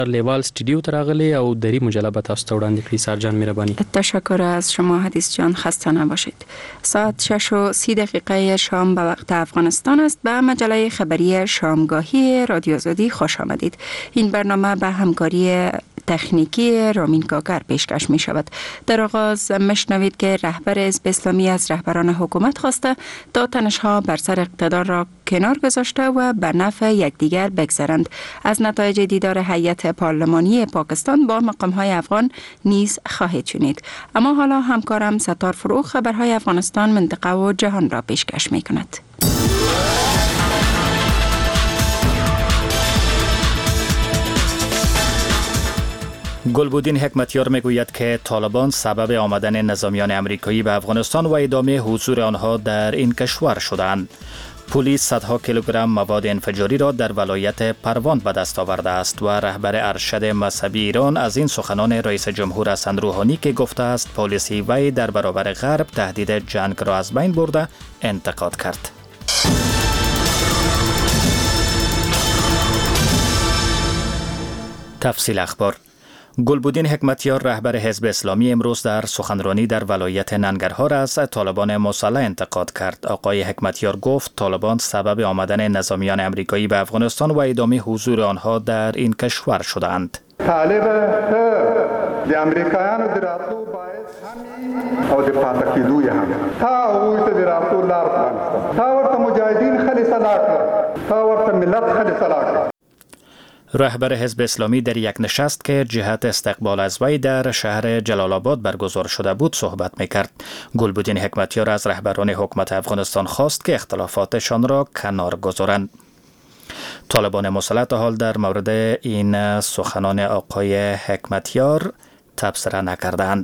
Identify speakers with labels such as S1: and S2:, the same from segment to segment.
S1: لیوال استودیو ته راغلی او دری مجله به تاسو ته وړاندې کړي. سرجان مهرباني.
S2: تشکر از شما حدیث جان، خسته نباشید. ساعت 6:30 شام به وقت افغانستان است. به مجله خبری شامگاهی رادیو آزادی خوش آمدید. این برنامه به همکاری تکنیکی رامین کاکر پیشکش می شود. در آغاز مشنوید که رهبر حزب اسلامی از رهبران حکومت خواسته تا تنش‌ها بر سر اقتدار را کنار گذاشته و به نفع یکدیگر بگذرند. از نتایج دیدار هیئت پارلمانی پاکستان با مقام‌های افغان نیز خواهید شنید. اما حالا همکارم ستار فروغ خبرهای افغانستان، منطقه و جهان را پیشکش می کند.
S3: گلبودین حکمتیار میگوید که طالبان سبب آمدن نظامیان امریکایی به افغانستان و ادامه حضور آنها در این کشور شدند. پلیس صدها کیلوگرم مواد انفجاری را در ولایت پروان به دست آورده است و رهبر ارشد مذهبی ایران از این سخنان رئیس جمهور حسن روحانی که گفته است پالیسی وی در برابر غرب تهدید جنگ را از بین برده انتقاد کرد. تفصیل اخبار. گلبودین حکمتیار رهبر حزب اسلامی امروز در سخنرانی در ولایت ننگرهار از طالبان مسلح انتقاد کرد. آقای حکمتیار گفت طالبان سبب آمدن نظامیان امریکایی به افغانستان و ادامه حضور آنها در این کشور شدند.
S4: طالب د امریکایانو د راتلو باعث هم او د پاتې کېدو هم تا هغوی ته د راتلو لار پرانیسته، تا ورته مجاهدین خلیصه کړل، تا ورته ملت خلیصه کړل.
S3: رهبر حزب اسلامی در یک نشست که جهت استقبال از وی در شهر جلال آباد برگزار شده بود صحبت میکرد. گلبودین حکمتیار از رهبران حکومت افغانستان خواست که اختلافاتشان را کنار گذارند. طالبان مسلح تا حال در مورد این سخنان آقای حکمتیار تبصره نکردند.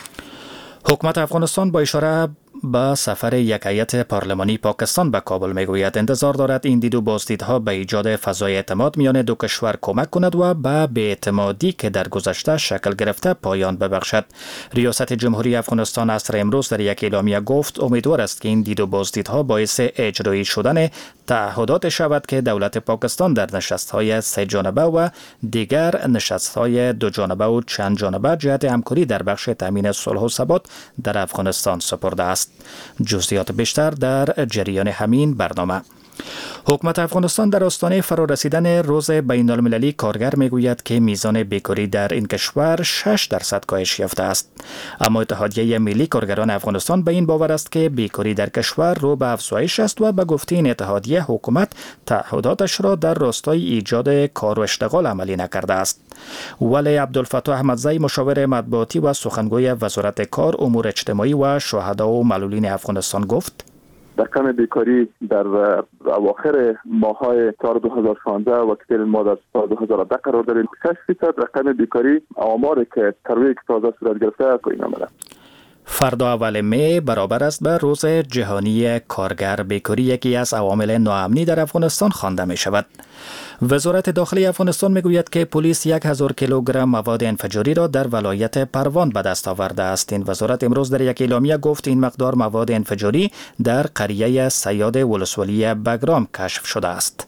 S3: حکومت افغانستان با اشاره با سفر یک هیئت پارلمانی پاکستان به کابل میگوید انتظار دارد این دید و بازدیدها به ایجاد فضای اعتماد میان دو کشور کمک کند و به بی‌اعتمادی که در گذشته شکل گرفته پایان ببخشد. ریاست جمهوری افغانستان عصر امروز در یک اعلامیه گفت امیدوار است که این دید و بازدیدها باعث اجرایی شدن تعهدات شود که دولت پاکستان در نشست‌های سه جانبه و دیگر نشست‌های دو جانبه و چند جانبه جهت همکاری در بخش تامین صلح و ثبات در افغانستان سپرده است. جزئیات بیشتر در جریان همین برنامه. حکومت افغانستان در آستانه فرارسیدن روز بین المللی کارگر میگوید که میزان بیکاری در این کشور 6% کاهش یافته است. اما اتحادیه ملی کارگران افغانستان به این باور است که بیکاری در کشور رو به افزایش است و به گفته این اتحادیه حکومت تعهداتش را در راستای ایجاد کار و اشتغال عملی نکرده است. ولی عبدالفتاح احمدزی مشاور مطبوعاتی و سخنگوی وزارت کار، امور اجتماعی و شهدا و معلولین افغانستان گفت
S5: رقم بیکاری در اواخر ماه‌های سال 2016 و کتیل ما در سال 2010 قرار داریم. 6% رقم بیکاری آماری که ترویج تازه صورت گرفته این آمده.
S3: فردا اول می برابر است به روز جهانی کارگر. بیکاری یکی از عوامل ناامنی در افغانستان خوانده می شود. وزارت داخلی افغانستان می گوید که پلیس 1000 کیلوگرم مواد انفجاری را در ولایت پروان به دست آورده است. این وزارت امروز در یک اعلامیه گفت این مقدار مواد انفجاری در قریه سیاد ولسوالی بگرام کشف شده است.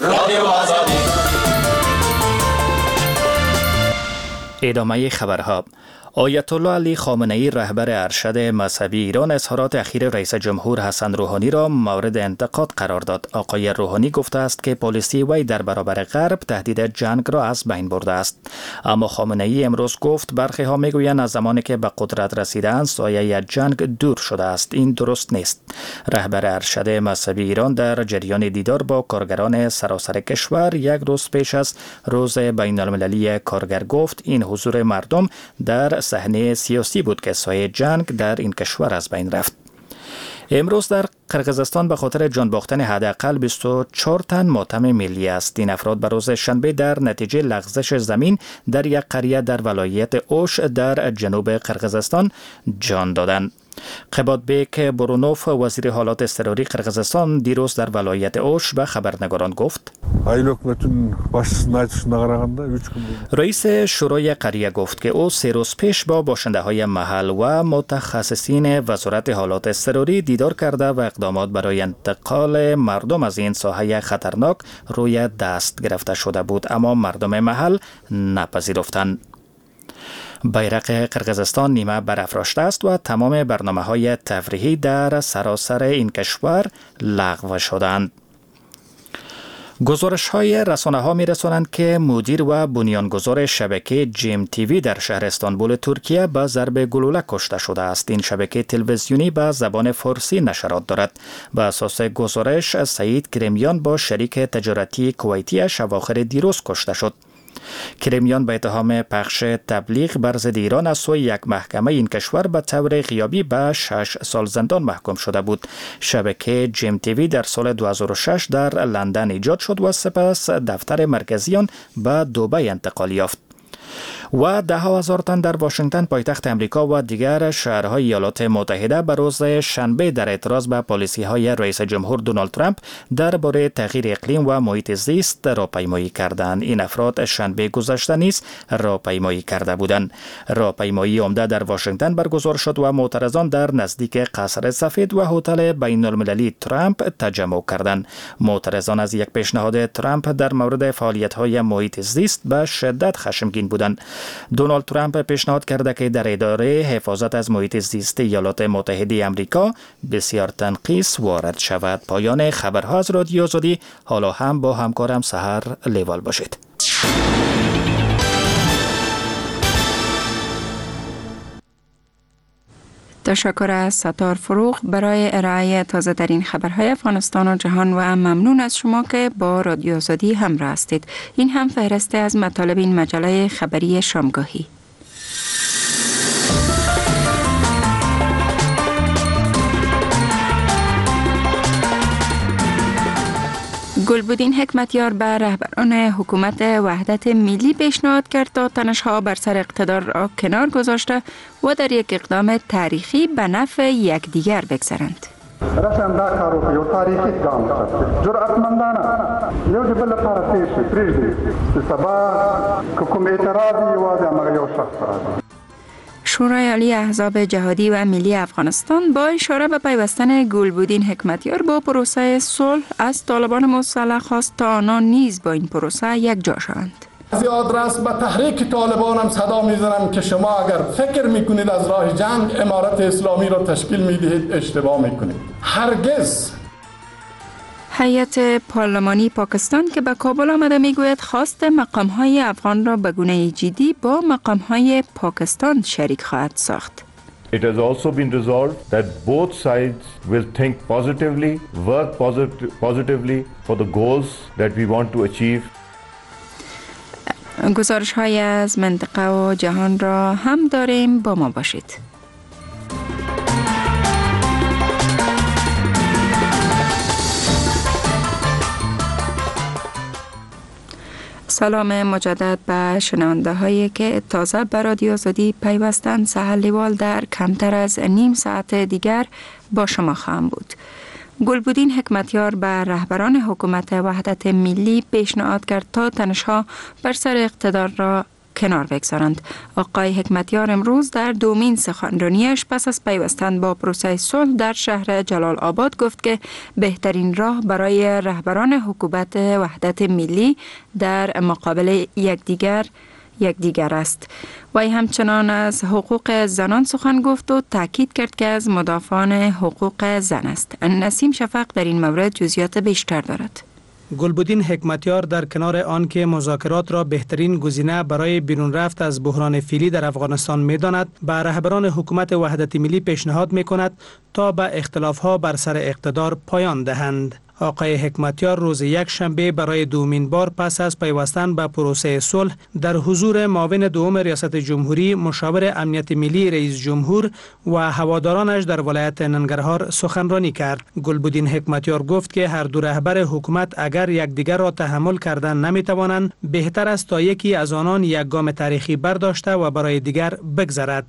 S3: ادامه خبرها. آیت الله علی خامنه ای رهبر ارشد مذهبی ایران اظهارات اخیر رئیس جمهور حسن روحانی را مورد انتقاد قرار داد. آقای روحانی گفته است که پالیسی وی در برابر غرب تهدید جنگ را از بین برده است. اما خامنه ای امروز گفت برخی ها میگویند از زمانی که به قدرت رسیدند سایه جنگ دور شده است. این درست نیست. رهبر ارشد مذهبی ایران در جریان دیدار با کارگران سراسر کشور یک روز پیش از روز بین المللی کارگر گفت این حضور مردم در صحنه سیاسی بود که سایه جنگ در این کشور از بین رفت. امروز در قرقیزستان به خاطر جان باختن حداقل 24 تن ماتم ملی است. این افراد به روز شنبه در نتیجه لغزش زمین در یک قریه در ولایت اوش در جنوب قرقیزستان جان دادند. قبادبک برونوف وزیر حالات اضطراری قرقیزستان دیروز در ولایت اوش به خبرنگاران گفت رئیس شورای قریه گفت که او 3 روز پیش با باشنده های محل و متخصصین وزارت حالات اضطراری دیدار کرده و اقدامات برای انتقال مردم از این ساحه خطرناک روی دست گرفته شده بود، اما مردم محل نپذیرفتند. بیرق قرقیزستان نیمه برافراشته است و تمام برنامه‌های تفریحی در سراسر این کشور لغو شدند. گزارش‌های رسانه‌ها می‌رسانند که مدیر و بنیانگذار شبکه جیم تیوی در شهر استانبول ترکیه به ضرب گلوله کشته شده است. این شبکه تلویزیونی به زبان فارسی نشرات دارد. به اساس گزارش سعید کرمیان با شریک تجارتی کویتی‌اش اواخر دیروز کشته شد. کرمیان به اتهام پخش تبلیغ بر ضد ایران از سوی یک محکمه این کشور به طور غیابی به 6 سال زندان محکوم شده بود. شبکه جیم تیوی در سال 2006 در لندن ایجاد شد و سپس دفتر مرکزی آن به دبی انتقال یافت. و 10,000 تن در واشنگتن پایتخت امریکا و دیگر شهرهای ایالات متحده به روز شنبه در اعتراض به پالیسی‌های رئیس جمهور دونالد ترامپ درباره تغییر اقلیم و محیط زیست راهپیمایی کردند. این افراد شنبه گذشته نیز راهپیمایی کرده بودند. راهپیمایی عمده در واشنگتن برگزار شد و معترضان در نزدیک قصر سفید و هتل بین‌المللی ترامپ تجمع کردند. معترضان از یک پیشنهاد ترامپ در مورد فعالیت‌های محیط زیست به شدت خشمگین بودند. دونالد ترامپ پیشنهاد کرده که در اداره حفاظت از محیط زیست ایالات متحده آمریکا بسیار تنقیص وارد شود. پایان خبرها از رادیو آزادی. حالا هم با همکارم سحر لیوال باشید.
S2: تشکر از ستار فروغ برای ارائه تازه ترین خبرهای افغانستان و جهان و ممنون از شما که با رادیو آزادی همراه هستید. این هم فهرست از مطالب این مجله خبری شامگاهی. گلبدین حکمتیار به رهبران حکومت وحدت ملی پیشنهاد کرد تا تنش‌ها بر سر اقتدار را کنار گذاشته و در یک اقدام تاریخی به نفع یکدیگر بگذرند.
S4: راشم دا کارو په یو تاریخي ګام سره جرأتمندانه یو د بل لپاره تېر شي پرېږدي چې سبا که کوم اعتراض یوازې هماغه یو شخص راځي.
S2: شورای عالی احزاب جهادی و ملی افغانستان با اشاره به پیوستن گلبدین حکمتیار با پروسه صلح از طالبان مسلح خواست تا آنان نیز با این پروسه یک جا شوند.
S6: از آدرس به تحریک طالبان هم صدا میزنم که شما اگر فکر میکنید از راه جنگ امارت اسلامی را تشکیل میدهید اشتباه میکنید. هرگز.
S2: هیئت پارلمانی پاکستان که به کابل آمده میگوید خواست مقام‌های افغان را به گونه جدی با مقام‌های پاکستان شریک خواهد ساخت.
S7: It has also been resolved that both sides will think positively, work positively for the goals that we want to achieve.
S2: گزارش‌های از منطقه و جهان را هم داریم، با ما باشید. سلام مجدد به شنونده هایی که تازه به رادیو آزادی پیوستند. سحر لیوال در کمتر از نیم ساعت دیگر با شما خواهم بود. گلبدین حکمتیار به رهبران حکومت وحدت ملی پیشنهاد کرد تا تنش‌ها بر سر اقتدار را کنار بگذارند. آقای حکمتیار امروز در دومین سخنرانیش پس از پیوستن با پروسه صلح در شهر جلال آباد گفت که بهترین راه برای رهبران حکومت وحدت ملی در مقابل یکدیگر است. وی همچنان از حقوق زنان سخن گفت و تاکید کرد که از مدافعان حقوق زن است. نسیم شفق در این مورد جزئیات بیشتر دارد.
S8: گلبدین حکمتیار در کنار آن که مذاکرات را بهترین گزینه برای بیرون رفت از بحران فعلی در افغانستان می‌داند، به رهبران حکومت وحدت ملی پیشنهاد می‌کند تا به اختلاف‌ها بر سر اقتدار پایان دهند. آقای حکمتیار روز یک شنبه برای دومین بار پس از پیوستن به پروسه صلح در حضور معاون دوم ریاست جمهوری، مشاور امنیت ملی رئیس جمهور و هوادارانش در ولایت ننگرهار سخنرانی کرد. گلبدین حکمتیار گفت که هر دو رهبر حکومت اگر یکدیگر را تحمل کردن نمیتوانند، بهتر است تا یکی از آنان یک گام تاریخی برداشته و برای دیگر بگذرد.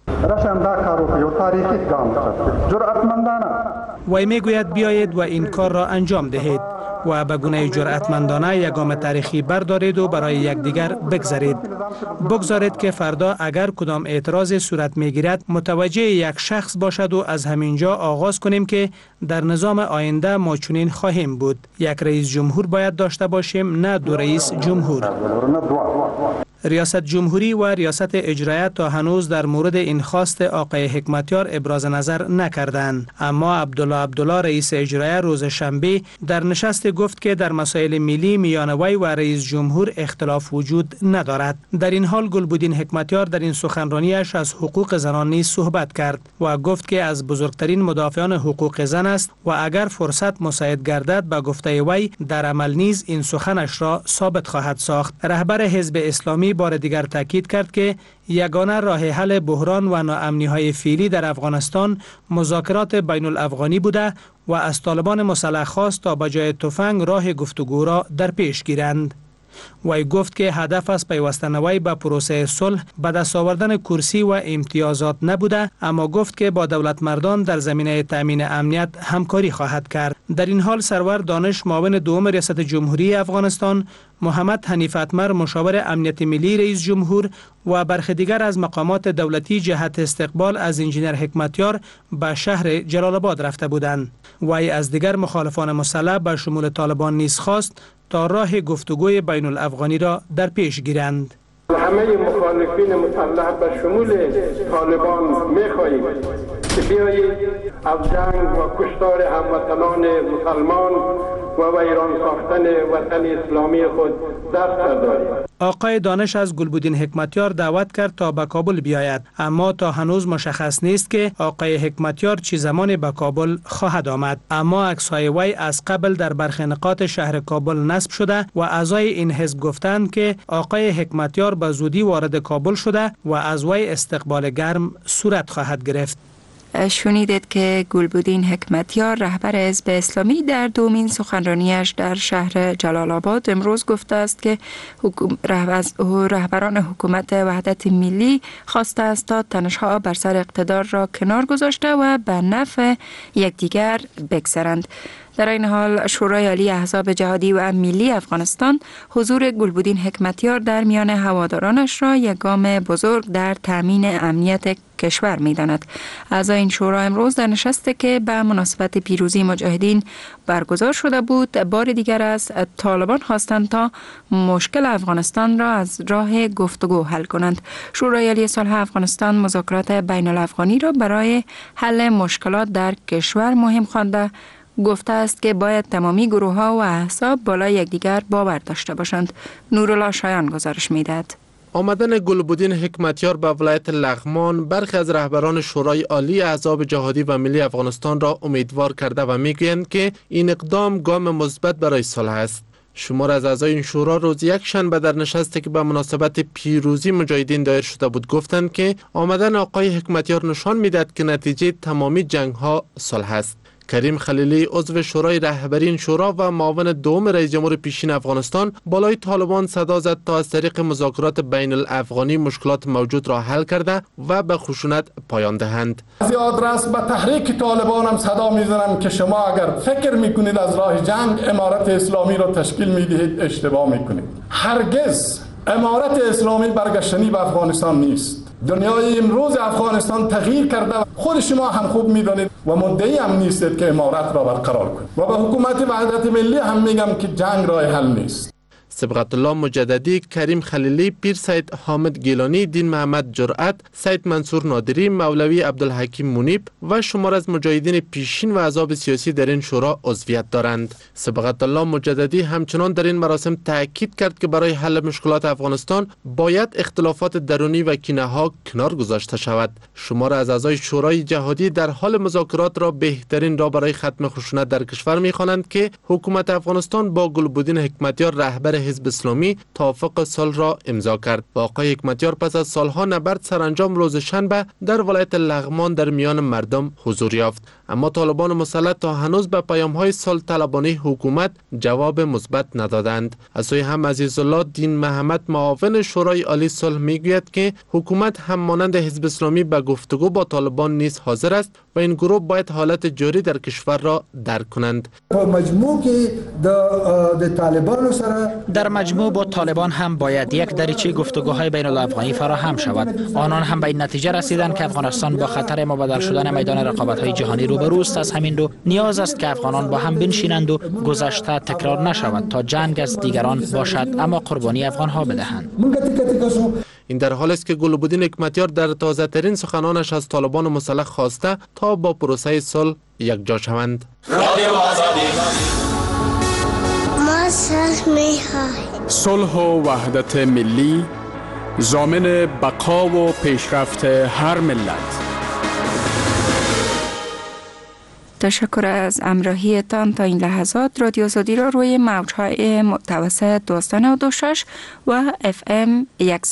S8: وی میگوید بیایید و این کار را انجام دهید و به گونه جرأتمندانه یک گام تاریخی بردارید و برای یکدیگر بگذرید. بگذارید که فردا اگر کدام اعتراض صورت میگیرد متوجه یک شخص باشد و از همینجا آغاز کنیم که در نظام آینده ما چنین خواهیم بود. یک رئیس جمهور باید داشته باشیم، نه دو رئیس جمهور. ریاست جمهوری و ریاست اجرایه تا هنوز در مورد این خواست آقای حکمتیار ابراز نظر نکردند، اما عبدالله رئیس اجرایه روز شنبه در نشست گفت که در مسائل ملی میان وی و رئیس جمهور اختلاف وجود ندارد. در این حال گلبدین حکمتیار در این سخنرانیش از حقوق زنان نیز صحبت کرد و گفت که از بزرگترین مدافعان حقوق زن است و اگر فرصت مساعد گردد به گفته وی در عمل نیز این سخنش را ثابت خواهد ساخت. رهبر حزب اسلامی بار دیگر تاکید کرد که یگانه راه حل بحران و ناامنی‌های فعلی در افغانستان مذاکرات بین الافغانی بوده و از طالبان مسلح خواست تا به جای تفنگ راه گفتگو را در پیش گیرند. وی گفت که هدف از پیوستن وی به پروسه صلح به دست آوردن کرسی و امتیازات نبوده، اما گفت که با دولت مردان در زمینه تامین امنیت همکاری خواهد کرد. در این حال سرور دانش معاون دوم ریاست جمهوری افغانستان، محمد حنیف اتمر مشاور امنیت ملی رئیس جمهور و برخی دیگر از مقامات دولتی جهت استقبال از انجینر حکمتیار به شهر جلال آباد رفته بودند. وی از دیگر مخالفان مسلح به شمول طالبان نیز خواست تا راه گفتگوی بین الافغانی را در پیش گیرند.
S9: همه مخالفین مسلح به شمول طالبان می‌خواهیم که بیایید از جنگ و کشتار هموطنان مسلمان و ویران ساختن وطن اسلامی خود دست برداریم.
S8: آقای دانش از گلبدین حکمتیار دعوت کرد تا به کابل بیاید، اما تا هنوز مشخص نیست که آقای حکمتیار چه زمان به کابل خواهد آمد. اما عکس‌های وی از قبل در برخی نقاط شهر کابل نصب شده و اعضای این حزب گفتند که آقای حکمتیار به زودی وارد کابل شده و از وی استقبال گرم صورت خواهد گرفت.
S2: شنیدید که گلبدین حکمتیار رهبر حزب اسلامی در دومین سخنرانیش در شهر جلال آباد امروز گفته است که رهبران حکومت وحدت ملی خواسته است تا تنش‌ها بر سر اقتدار را کنار گذاشته و به نفع یکدیگر بگذرند. در این حال شورای عالی احزاب جهادی و ملی افغانستان حضور گلبدین حکمتیار در میان هوادارانش را یک گام بزرگ در تامین امنیت کشور می‌داند. اعضای این شورا امروز در نشستی که به مناسبت پیروزی مجاهدین برگزار شده بود، بار دیگر از طالبان خواستند تا مشکل افغانستان را از راه گفتگو حل کنند. شورای عالی صلح افغانستان مذاکرات بین الافغانی را برای حل مشکلات در کشور مهم خوانده گفته است که باید تمامی گروه‌ها و احزاب بالای یکدیگر باور داشته باشند. نورالله شایان گزارش می‌دهد.
S10: آمدن گلبدین حکمتیار به ولایت لغمان برخی از رهبران شورای عالی احزاب جهادی و ملی افغانستان را امیدوار کرده و میگویند که این اقدام گام مثبت برای صلح است. شمار از اعضای این شورا روز یک شنبه در نشستی که به مناسبت پیروزی مجاهدین دایر شده بود گفتند که آمدن آقای حکمتیار نشان میدهد که نتیجه تمامی جنگ‌ها صلح است. کریم خلیلی عضو شورای رهبرین شورا و معاون دوم رئیس جمهور پیشین افغانستان بالای طالبان صدا زد تا از طریق مذاکرات بین الافغانی مشکلات موجود را حل کرده و به خشونت پایان دهند.
S6: از آدرس به تحریک طالبان هم صدا میزنم که شما اگر فکر میکنید از راه جنگ امارت اسلامی را تشکیل میدهید اشتباه میکنید. هرگز امارت اسلامی برگشتنی به افغانستان نیست. دنیای امروز افغانستان تغییر کرده، خود شما هم خوب میدانید و مدعی هم نیستید که امارت را برقرار کنید. و به حکومت وحدت ملی هم میگم که جنگ راه حل نیست.
S10: صبغت الله مجددی، کریم خلیلی، پیر سید حامد گیلانی، دین محمد جرأت، سید منصور نادری، مولوی عبدالحکیم منیب و شمار از مجاهدین پیشین و احزاب سیاسی در این شورا عضویت دارند. صبغت الله مجددی همچنان در این مراسم تاکید کرد که برای حل مشکلات افغانستان باید اختلافات درونی و کینه‌ها کنار گذاشته شود. شمار از اعضای شورای جهادی در حال مذاکرات را بهترین راه برای ختم خشونت در کشور می‌خوانند که حکومت افغانستان با گلبدین حکمتیار رهبر حزب اسلامی توافق صلح را امضا کرد. و آقای حکمتیار پس از سالها نبرد سرانجام روز شنبه در ولایت لغمان در میان مردم حضور یافت. اما طالبان مسلط تا هنوز به پیام‌های صلح طلبانه حکومت جواب مثبت ندادند. از سوی هم عزیزالله دین محمد معاون شورای عالی صلح میگوید که حکومت هم مانند حزب اسلامی به گفتگو با طالبان نیز حاضر است و این گروه باید حالت جاری در کشور را درک کنند.
S11: در مجموع با طالبان هم باید یک دریچه گفتگوهای بین الافغانی فراهم شود. آنان هم به این نتیجه رسیدند که افغانستان با خطر مبادل شدن میدان رقابت‌های جهانی روبروست. از همین رو نیاز است که افغانان با هم بنشینند و گذشته تکرار نشود تا جنگ از دیگران باشد اما قربانی افغان‌ها بدهند.
S10: این در حال است که گلبدین حکمتیار در تازه ترین سخنانش از طالبان مسلح خواسته تا با پروسه صلح یکجا شوند.
S12: ما صلح می‌خواهیم.
S13: صلح و وحدت ملی ضامن بقا و پیشرفت هر ملت.
S2: تشکر از همراهیتان تا این لحظات. رادیو آزادی را روی موج‌های متوسط 12.6 و FM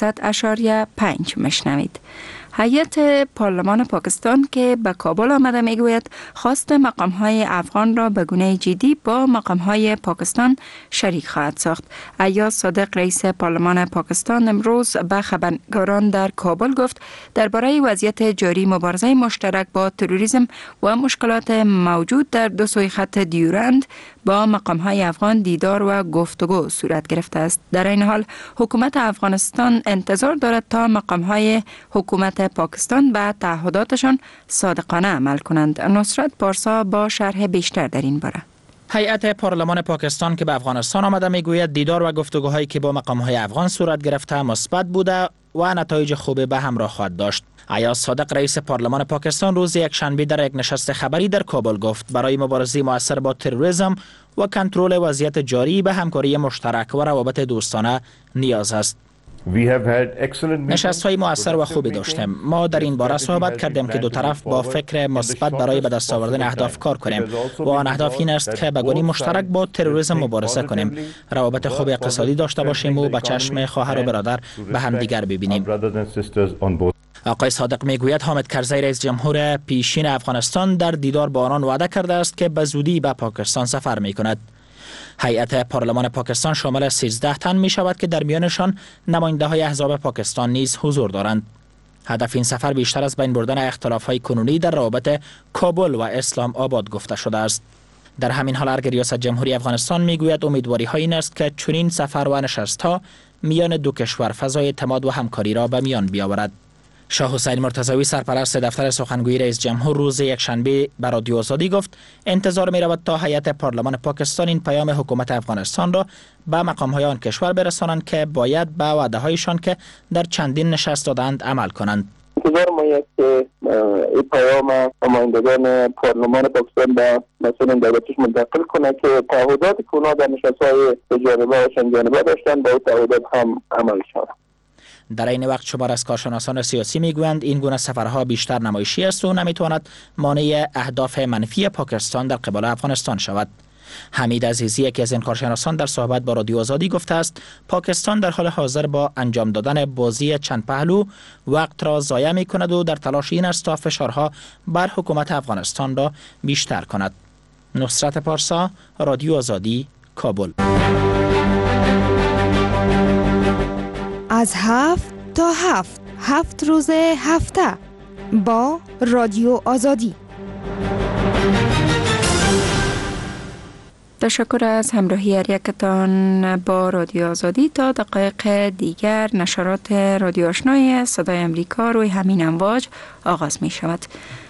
S2: 100.5 میشنوید. هیئت پارلمان پاکستان که به کابل آمده میگوید خواست مقام‌های افغان را به گونه جدی با مقام‌های پاکستان شریک خواهد ساخت. ایاز صادق رئیس پارلمان پاکستان امروز به خبرنگاران در کابل گفت درباره وضعیت جاری مبارزه مشترک با تروریسم و مشکلات موجود در دو سوی خط دیورند با مقام‌های افغان دیدار و گفتگو صورت گرفته است. در این حال حکومت افغانستان انتظار دارد تا مقام‌های حکومت پاکستان به تعهداتشان صادقانه عمل کنند. نصرت پارسا با شرح بیشتر در این باره.
S11: هیئت پارلمان پاکستان که به افغانستان آمده میگوید دیدار و گفتگوهایی که با مقام‌های افغان صورت گرفته مثبت بوده و نتایج خوبی به همراه خواهد داشت. ایاز صادق رئیس پارلمان پاکستان روز یکشنبه در یک نشست خبری در کابل گفت برای مبارزه مؤثر با تروریسم و کنترل وضعیت جاری به همکاری مشترک و روابط دوستانه نیاز است. نشست‌های مؤثر و خوبی داشتیم. ما در این باره صحبت کردیم که دو طرف با فکر مثبت برای به دست آوردن اهداف کار کنیم و آن اهداف این است که به گونه مشترک با تروریسم مبارزه کنیم، روابط خوب اقتصادی داشته باشیم و به چشم خواهر و برادر به هم دیگر ببینیم. آقای صادق میگوید حامد کرزی رئیس جمهور پیشین افغانستان در دیدار با آنان وعده کرده است که به زودی به پاکستان سفر می‌کند. هیئت پارلمان پاکستان شامل 13 تن می شود که در میانشان نماینده های احزاب پاکستان نیز حضور دارند. هدف این سفر بیشتر از بین بردن اختلاف های کنونی در روابط کابل و اسلام آباد گفته شده است. در همین حال ارگ ریاست جمهوری افغانستان می گوید امیدواری ها این است که چنین سفر و نشست ها میان دو کشور فضای اعتماد و همکاری را به میان بیاورد. شاه حسین مرتضوی سرپرست دفتر سخنگوی رئیس جمهور روز یکشنبه به رادیو آزادی گفت انتظار می رود تا هیئت پارلمان پاکستان این پیام حکومت افغانستان را به مقام‌های آن کشور برسانند که باید به وعده‌هایشان که در چندین نشست دادند عمل کنند.
S5: انتظار ما است که این پیام نمایندگان پارلمان پاکستان به مسئولین دولتش منتقل کنه که تعهدات که اونا در نشست‌های دو-جانبه و چند-جانبه داشتن با تعهدات هم عمل شود.
S11: در این وقت شمار از کارشناسان سیاسی میگویند این گونه سفرها بیشتر نمایشی است و نمیتواند مانع اهداف منفی پاکستان در قبال افغانستان شود. حمید عزیزی یکی از این کارشناسان در صحبت با رادیو آزادی گفته است پاکستان در حال حاضر با انجام دادن بازی چند پهلو وقت را ضایع می کند و در تلاش این است تا فشارها بر حکومت افغانستان را بیشتر کند. نصرت پارسا، رادیو آزادی، کابل.
S14: از 7 تا 7 روز هفته با رادیو آزادی.
S2: تشکر از همراهی هر یکتان با رادیو آزادی. تا دقایق دیگر نشرات رادیو آشنای صدای امریکا روی همین امواج آغاز می شود.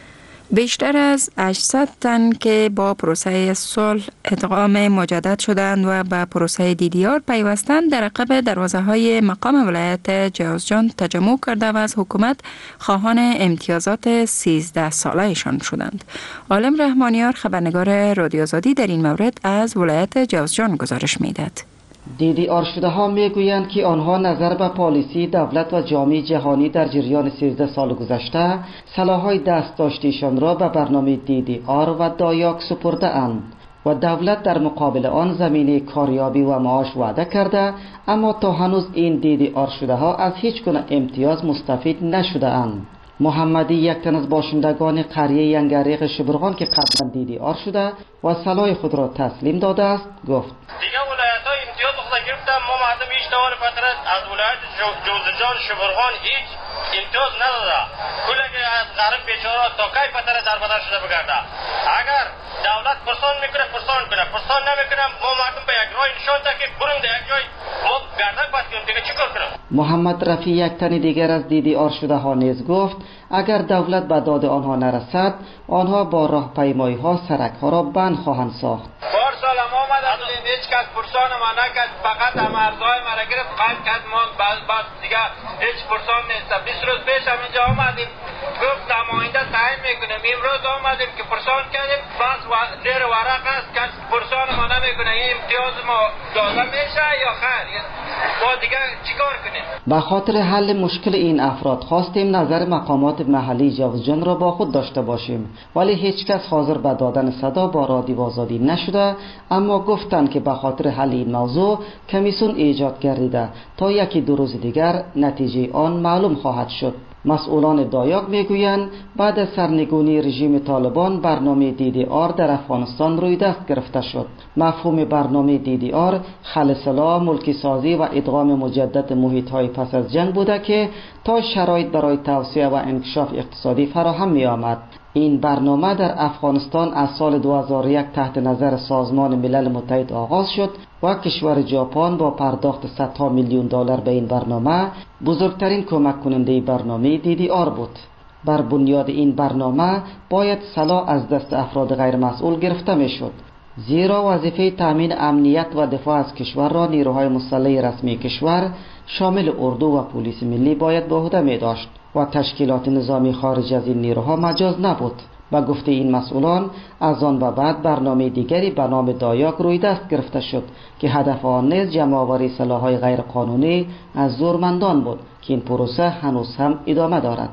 S2: بیشتر از 800 تن که با پروسه صلح ادغام مجدد شدند و به پروسه DDR پیوستند در عقب دروازه‌های مقام ولایت جوزجان تجمع کرده و از حکومت خواهان امتیازات 13 ساله‌شان شدند. عالم رحمانیار خبرنگار رادیو آزادی در این مورد از ولایت جوزجان گزارش می‌دهد.
S15: DDR شده ها میگویند که آنها نظر به پالیسی دولت و جامعه جهانی در جریان 13 سال گذشته سلاح‌های دست داشتهشان را به برنامه DDR و دایاک سپرده اند و دولت در مقابل آن زمینه کاریابی و معاش وعده کرده، اما تا هنوز این DDR شده ها از هیچ گونه امتیاز مستفید نشده اند. محمدی، یک تن از باشندگان قریه ینگریق شبرغان که قبلا DDR شده و سلاح خود را تسلیم داده است، گفت:
S16: دیگه ولایت‌ها امتیاز خود گرفتن، ما مردم هیچ طور فترت از ولایت جوزجان شبرغان هیچ امتیاز نداده. کله که از غرب بیچاره تا کی فتره در بدر شده بگرده. اگر دولت پرسان میکنه پرسان نمیکنه، ما مردم به یک راه نشان ده که بریم در یک جای ما گردن پس کنیم، دیگه چیکار کنیم؟
S15: محمد رفیع، یک تن دیگر از DDR شده ها نیز گفت اگر دولت به داد آنها نرسد، آنها با راهپیمایی ها سرک ها را بند خواهند ساخت.
S16: پارسال ما آمدیم، هیچ کس پرسان ما نکرد، فقط هم ارزهای ما را گرفت قید کرد، ما بعد دیگه هیچ پرسان نیست. 20 روز پیش هم اینجا آمدیم، گفت در آینده تعیین میکنیم. امروز آمدیم که پرسان کردیم، بس زیر ورق است که پرسان ما نمیکنه، این امتیاز ما داده میشه یا خیر، ما دیگه چیکار کنیم؟
S15: به خاطر حل مشکل این افراد خواستیم نظر مقامات محلی جوزجان را با خود داشته باشیم، ولی هیچ کس حاضر به دادن صدا با رادیو آزادی نشده، اما گفتند که به خاطر حل این موضوع کمیسیون ایجاد گردیده تا یکی دو روز دیگر نتیجه آن معلوم خواهد شد. مسئولان دایاک میگویند بعد از سرنگونی رژیم طالبان برنامه DDR در افغانستان روی دست گرفته شد. مفهوم برنامه DDR خلع سلاح، ملکی سازی و ادغام مجدد محیط های پس از جنگ بوده که تا شرایط برای توسعه و انکشاف اقتصادی فراهم می آمد. این برنامه در افغانستان از سال 2001 تحت نظر سازمان ملل متحد آغاز شد و کشور ژاپن با پرداخت صدها میلیون دلار به این برنامه بزرگترین کمک کننده برنامه DDR بود. بر بنیاد این برنامه باید سلاح از دست افراد غیر مسئول گرفته می شد، زیرا وظیفه تامین امنیت و دفاع از کشور را نیروهای مسلح رسمی کشور شامل اردو و پلیس ملی باید به عهده می داشت و تشکیلات نظامی خارج از این نیروها مجاز نبود. با گفته این مسئولان از آن به بعد برنامه دیگری به نام دایاک روی دست گرفته شد که هدف آن نیز جمع‌آوری سلاح‌های غیر قانونی از زورمندان بود که این پروسه هنوز هم ادامه دارد.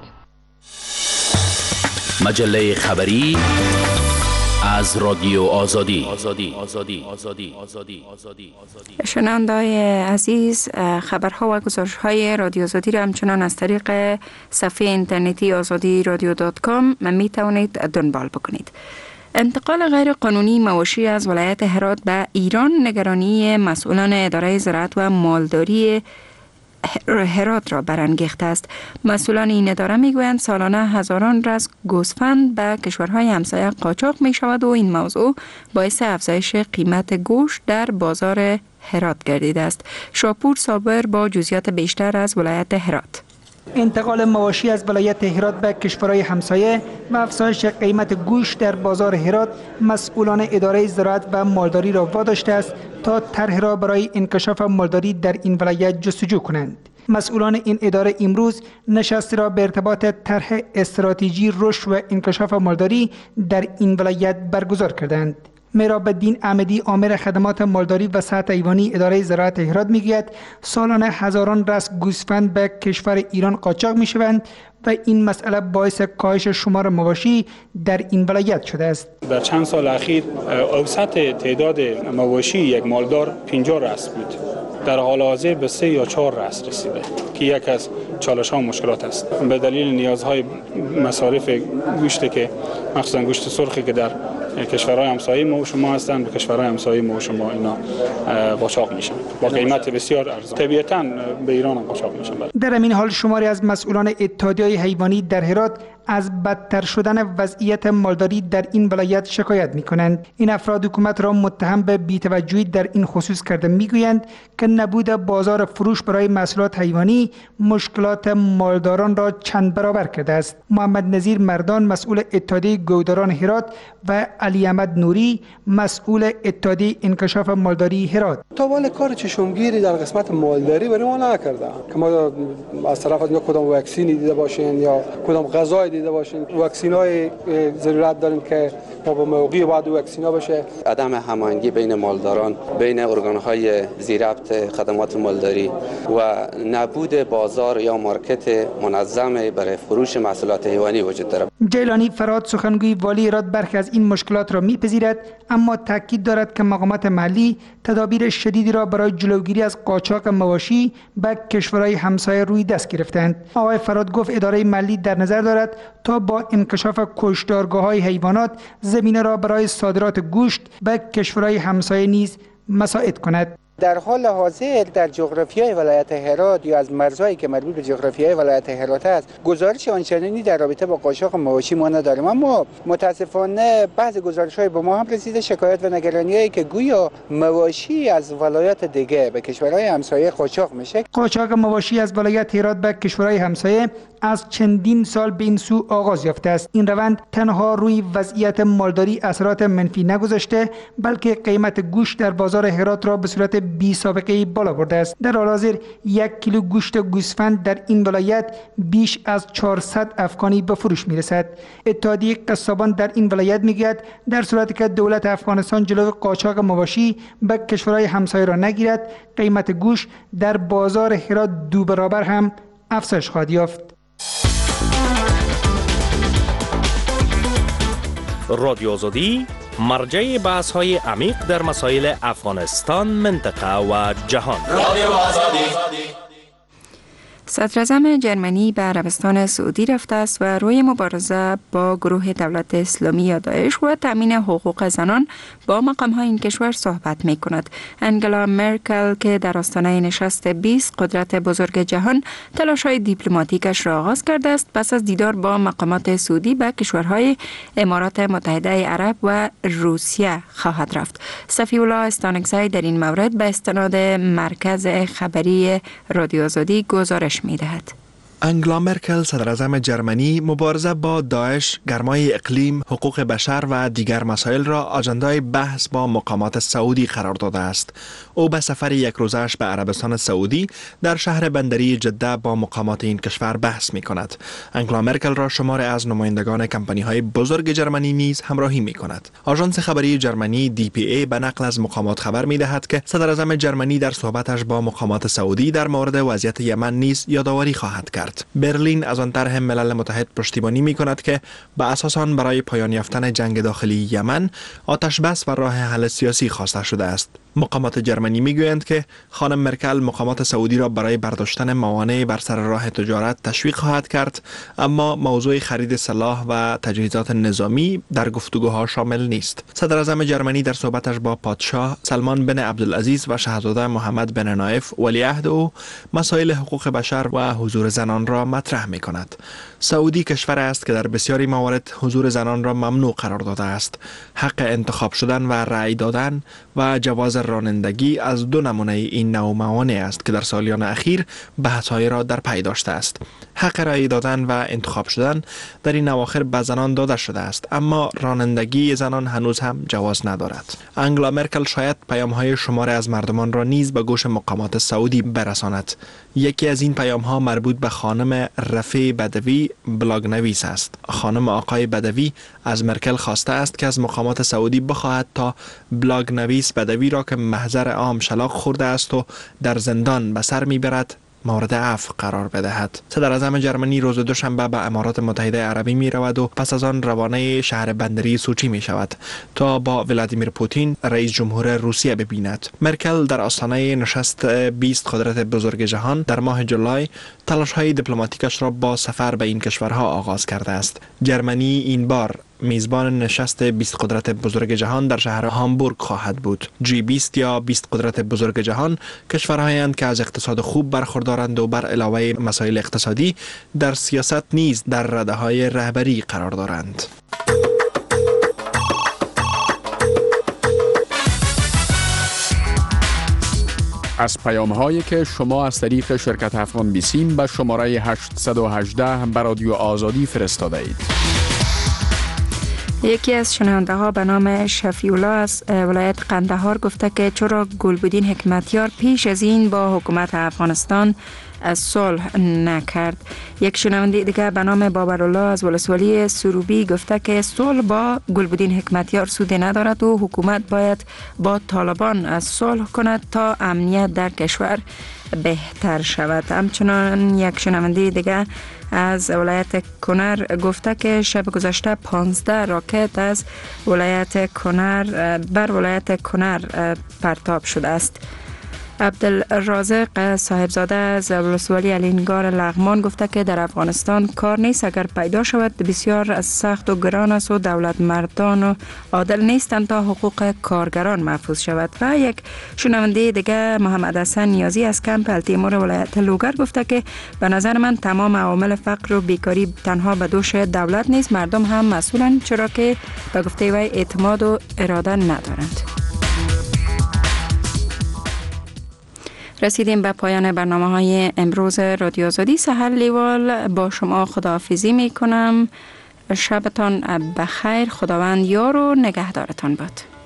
S17: مجله خبری از رادیو آزادی.
S2: شنونده‌های عزیز، خبرها و گزارش‌های رادیو آزادی را همچنان از طریق صفحه اینترنتی azadiradyo.com می توانید دنبال بکنید. انتقال غیر قانونی مواشی از ولایت هرات به ایران نگرانی مسئولان اداره زراعت و مالداری هرات را برانگیخته است. مسئولان این اداره میگویند سالانه هزاران رز گوسفند به کشورهای همسایه قاچاق می شود و این موضوع باعث افزایش قیمت گوشت در بازار هرات گردیده است. شاپور صابر با جزئیات بیشتر از ولایت هرات.
S18: انتقال مواشی از ولایت هرات به کشورهای همسایه و افزایش قیمت گوشت در بازار هرات مسئولان اداره زراعت و مالداری را واداشته است تا طرح را برای انکشاف مالداری در این ولایت جستجو کنند. مسئولان این اداره امروز نشستی را به ارتباط طرح استراتژی رشد و انکشاف مالداری در این ولایت برگزار کردند. مهراب الدین احمدی آمر خدمات مالداری و صحت حیوانی اداره زراعت هرات میگوید سالانه هزاران رأس گوسفند به کشور ایران قاچاق میشوند و این مسئله باعث کاهش شمار مواشی در این ولایت شده است.
S19: در چند سال اخیر اوسط تعداد مواشی یک مالدار 50 رأس بود. در حال حاضر به 3 یا 4 رأس رسیده که یک از چالش ها و مشکلات است. به دلیل نیازهای مصارف گوشت که مخصوصا گوشت سرخی که در کشورهای همسایه ما و شما هستند، به کشورهای همسایه ما و شما اینا قاچاق میشن با قیمت بسیار ارزان. طبیعتاً به ایران هم قاچاق میشن.
S18: در همین حال شماری از مسئولان اتحادیه حیوانی در هرات از بدتر شدن وضعیت مالداری در این ولایت شکایت می‌کنند. این افراد حکومت را متهم به بی‌توجهی در این خصوص کرده می‌گویند که نبود بازار فروش برای محصولات حیوانی مشکلات مالداران را چند برابر کرده است. محمد نظیر مردان مسئول اتحادیه گوداران هرات و علی احمد نوری مسئول اتحادیه انکشاف مالداری هرات
S20: تا حالا کار چشمگیری در قسمت مالداری برای ما نکردن که ما از طرف از کدام واکسینی دیده باشین یا کدام غذای دیده باشین. واکسینای ضرورت داریم که ما به موقع بعد واکسینا بشه.
S21: عدم هماهنگی بین مالداران، بین ارگان‌های ذی‌ربط خدمات مالداری و نبود بازار یا مارکت منظم برای فروش محصولات حیوانی وجود دارد.
S18: جیلانی فراد سخنگوی والی هرات برخی از این مشکلات را می‌پذیرد، اما تاکید دارد که مقامات محلی تدابیر شدیدی را برای جلوگیری از قاچاق مواشی به کشورهای همسایه روی دست گرفتند. آقای فراد گفت اداره محلی در نظر دارد تا با انکشاف کشتارگاه‌های حیوانات زمینه را برای صادرات گوشت به کشورهای همسایه نیز مساعد کند.
S22: در حال حاضر در جغرافیای ولایت هرات یا از مرزهایی که مربوط به جغرافیای ولایت هرات است گزارش آنچنانی در رابطه با قاچاق مواشی ما نداریم، اما متاسفانه بعض گزارش‌های به ما هم رسیده شکایت و نگرانی‌هایی که گویا مواشی از ولایات دیگه به کشورهای همسایه قاچاق میشه.
S18: قاچاق مواشی از ولایت هرات به کشورهای همسایه از چندین سال به این سو آغاز یافته است. این روند تنها روی وضعیت مالداری اثرات منفی نگذاشته، بلکه قیمت گوشت در بازار هرات را به صورت بی سابقه بالا برده است. در حال حاضر 1 کیلو گوشت گوسفند در این ولایت بیش از 400 افغانی به فروش میرسد. اتحادیه قصابان در این ولایت میگوید در صورتی که دولت افغانستان جلوی قاچاق مواشی به کشورهای همسایه را نگیرد، قیمت گوشت در بازار هرات 2 برابر هم افزایش خواهد یافت.
S23: رادیو آزادی مرجع بحث های عمیق در مسائل افغانستان، منطقه و جهان. رادیو آزادی.
S2: صدراعظم جرمنی به عربستان سعودی رفته است و روی مبارزه با گروه دولت اسلامی یا داعش و تامین حقوق زنان با مقام‌های این کشور صحبت می‌کند. انگلا مرکل که در آستانه نشست 20 قدرت بزرگ جهان تلاش‌های دیپلماتیکش را آغاز کرده است، پس از دیدار با مقامات سعودی به کشورهای امارات متحده عرب و روسیه خواهد رفت. صفی‌الله استانکزی در این مورد به استناد مرکز خبری رادیو آزادی گزارش می‌دهد.
S24: انگلا مرکل صدراعظم جرمنی مبارزه با داعش، گرمای اقلیم، حقوق بشر و دیگر مسائل را آجندای بحث با مقامات سعودی قرار داده است. او به سفر 1 روزه‌اش به عربستان سعودی در شهر بندری جده با مقامات این کشور بحث می کند. انگلا مرکل را شماری از نمایندگان کمپانی‌های بزرگ جرمنی نیز همراهی می کند. آژانس خبری جرمنی DPA به نقل از مقامات خبر می دهد که صدراعظم جرمنی در صحبتش با مقامات سعودی در مورد وضعیت یمن نیز یادآوری خواهد کرد. برلین از آن طرح ملل متحد پشتیبانی می کند که به اساس آن برای پایان یافتن جنگ داخلی یمن آتش بس و راه حل سیاسی خواسته شده است. مقامات جرمنی میگویند که خانم مرکل مقامات سعودی را برای برداشتن موانع بر سر راه تجارت تشویق خواهد کرد، اما موضوع خرید سلاح و تجهیزات نظامی در گفتگوها شامل نیست. صدراعظم جرمنی در صحبتش با پادشاه سلمان بن عبدالعزیز و شاهزاده محمد بن نایف ولیعهد او مسائل حقوق بشر و حضور زنان را مطرح می کند. سعودی کشور است که در بسیاری موارد حضور زنان را ممنوع قرار داده است. حق انتخاب شدن و رأی دادن و جواز رانندگی از 2 نمونه این نوع موانع است که در سالیان اخیر بحث‌های را در پی داشته است. حق رأی دادن و انتخاب شدن در این اواخر به زنان داده شده است، اما رانندگی زنان هنوز هم جواز ندارد. انگلا مرکل شاید پیام‌های شماری از مردمان را نیز به گوش مقامات سعودی برساند. یکی از این پیام‌ها مربوط به خانم رفیع بدوی، بلاگ نویس است. خانم آقای بدوی از مرکل خواسته است که از مقامات سعودی بخواهد تا بلاگ نویس بدوی را که محضر عام شلاق خورده است و در زندان به سر میبرد مورد عفو قرار بدهد. صدراعظم جرمنی روز دوشنبه به امارات متحده عربی می رود و پس از آن روانه شهر بندری سوچی می شود تا با ولادیمیر پوتین رئیس جمهور روسیه ببیند. مرکل در آستانه نشست 20 قدرت بزرگ جهان در ماه جولای تلاش های دیپلماتیکش را با سفر به این کشورها آغاز کرده است. جرمنی این بار میزبان نشست 20 قدرت بزرگ جهان در شهر هامبورگ خواهد بود. G20 یا 20 قدرت بزرگ جهان کشورهایند که از اقتصاد خوب برخوردارند و بر علاوه مسائل اقتصادی در سیاست نیز در رده‌های رهبری قرار دارند.
S13: از پیام‌هایی که شما از طریق شرکت افغان بیسیم به شماره 818 به رادیو آزادی فرستاده اید.
S2: یکی از شنونده ها به نام شفیولا از ولایت قندهار گفته که چرا گلبدین حکمتیار پیش از این با حکومت افغانستان صلح نکرد. یک شنونده دیگه به نام بابرالله از ولسوالی سروبی گفته که صلح با گلبدین حکمتیار سودی ندارد و حکومت باید با طالبان صلح کند تا امنیت در کشور بهتر شود. همچنان یک شنونده دیگه از ولایت کنر گفته که شب گذشته 15 راکت از ولایت کنر بر ولایت کنر پرتاب شده است. عبدالرازق صاحبزاده از ولسوالی الینگار لغمان گفته که در افغانستان کار نیست، اگر پیدا شود بسیار سخت و گران است و دولت مردان و عادل نیستند تا حقوق کارگران محفوظ شود. و یک شنونده دیگه محمد حسن نیازی از کمپ التیمور ولایت لوگر گفته که به نظر من تمام عوامل فقر و بیکاری تنها به دوش دولت نیست، مردم هم مسئولند، چرا که به گفته وی اعتماد و اراده ندارند. رسیدیم به پایان برنامه‌های امروز رادیو آزادی. سحر لیوال با شما خداحافظی می کنم. شبتان بخیر. خداوند یار و نگهدارتان باد.